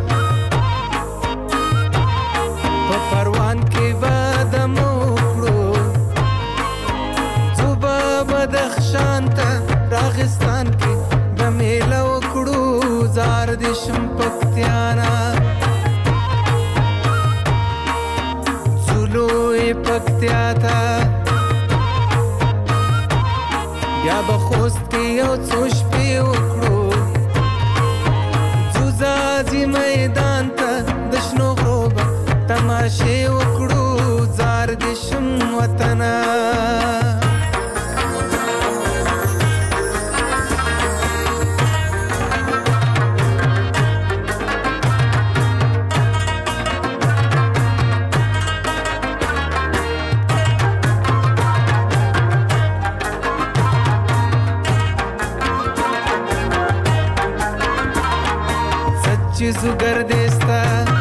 په پروان کې بادم وکړو زوبا بدخشان ته راغستان کې بمیله وکړو زار دې شم پکتیانا زولوی پکتیا ته بیا بخوست کې یو څو شپې وکړو میدان ته د شنو غروبه تماشې وکړو زار دې شم وطنا چیزو گردستا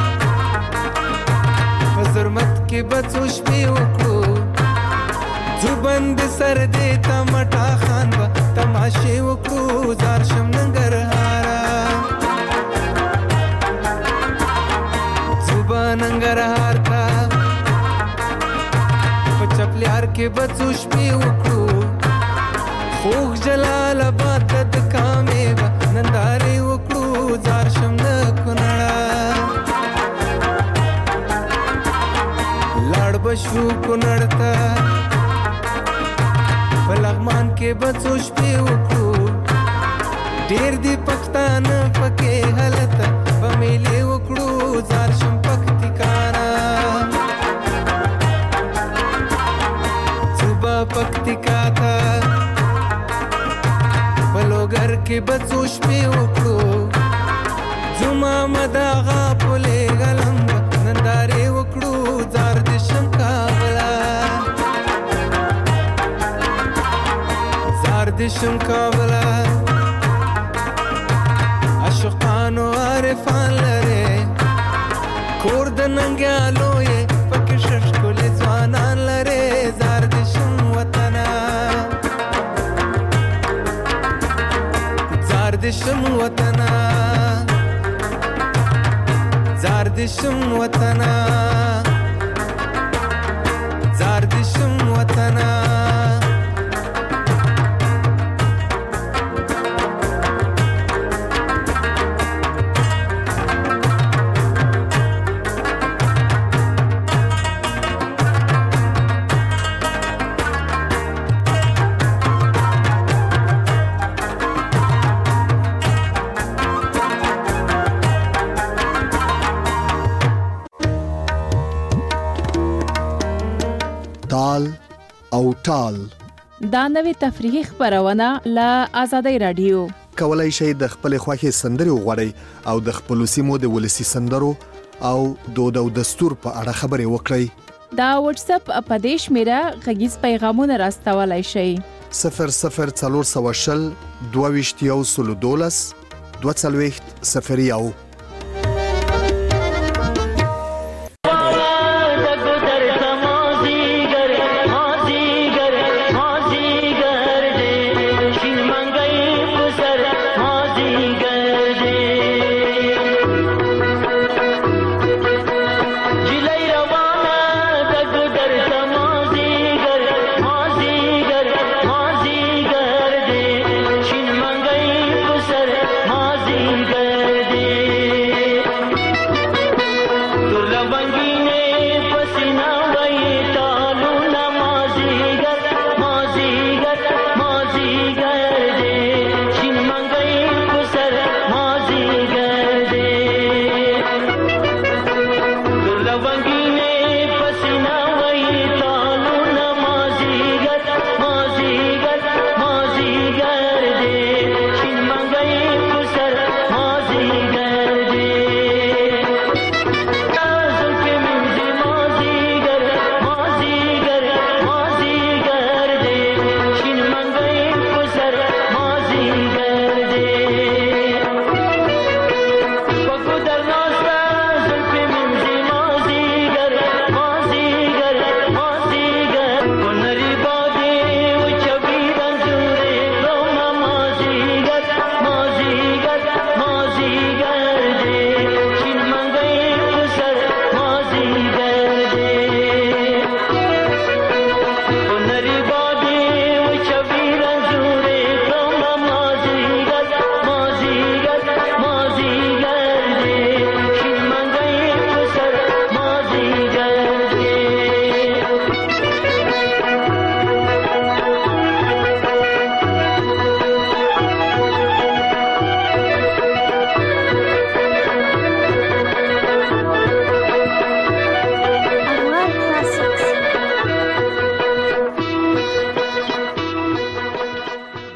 فزرمت کې بڅو شپې وکړو زوبند سر دې تمټا خان با تماشې وکړو زار شم ننګرهارا زوبا ننګرهار تا په چپلیار کې بڅو شپې وکړو خوږ جلال آباد د کامې با نندارې وکړو زار شم بشو کونړتا په لغمان کې بڅو شپې وکړو ډېر دي پښتانه پکې هلته بمیلې وکړو زار شم پکتیکانا صوبه پکتیکا ته بلوګر کې بڅو شپې وکړو زما مداغه پولې غلم نندارې وکړو زار دې شم کابلا زار دې شم کابلا پوهانو عارفان لري کور د ننګیالو یې پکې ششکل ځوانان لري زار دې شم وطنه زار دې شم وطنه زار دې شم وطنه زار دې شم وطنه تال او ټال دا نوې تفریحي خبرونه له آزادۍ رادیو کولای شئ د خپل خوښي سندري وغوړئ او د خپل سیمو د ولسی سندرو او دود او دستور په اړه خبرې وکړئ. دا واتس اپ اپدیش میرا غږیز پیغامونه راستولای شئ 00 420 22 12 0 01